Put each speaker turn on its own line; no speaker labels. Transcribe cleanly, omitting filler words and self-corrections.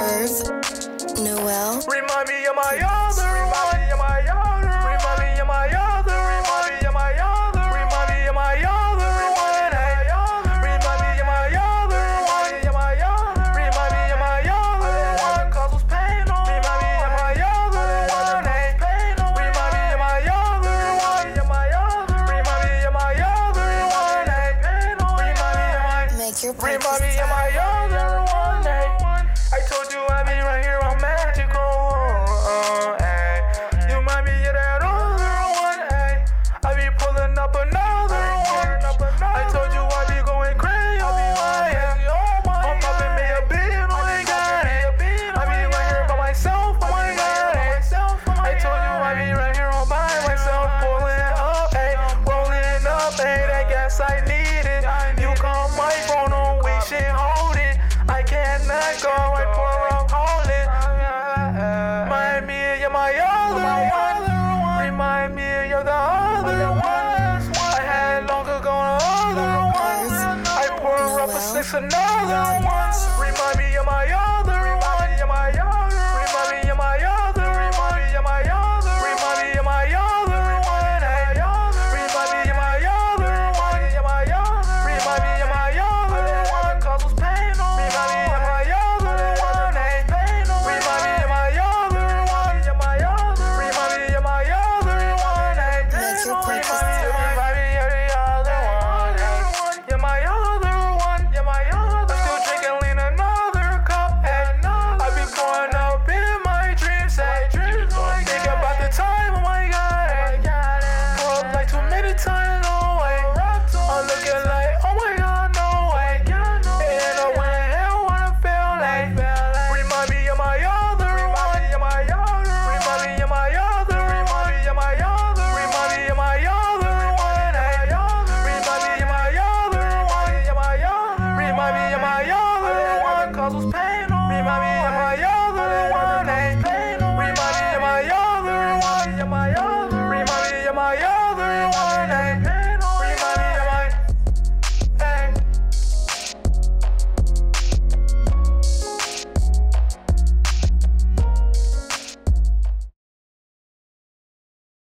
Irv, Noel.
Remind me of my other one. Remind me of my other. Remind me of my other. Remind me of my other one. Remind me of my other one. Remind me of my other one. Causes pain. Remind me of my other one. Remind me of my other one. Remind me of my other one.
Make your
Remind me of my other one. I told you I'd be right here, I'm magical. You might be that other one. I be pulling up another one. I told you I'd be going crazy. I'm popping me a beat, oh my god. I be right here by myself, oh my god. I told you I'd be right here all by myself, pulling up, rolling up, that gas I needed. You call my phone, oh we should hold it. I cannot go, I pull up, hold it. Remind me of my other one. Remind me of the other one. I had long ago other ones. I pour up a six another one. Remind me of my other one. Remind me of my other. Remind me of my other.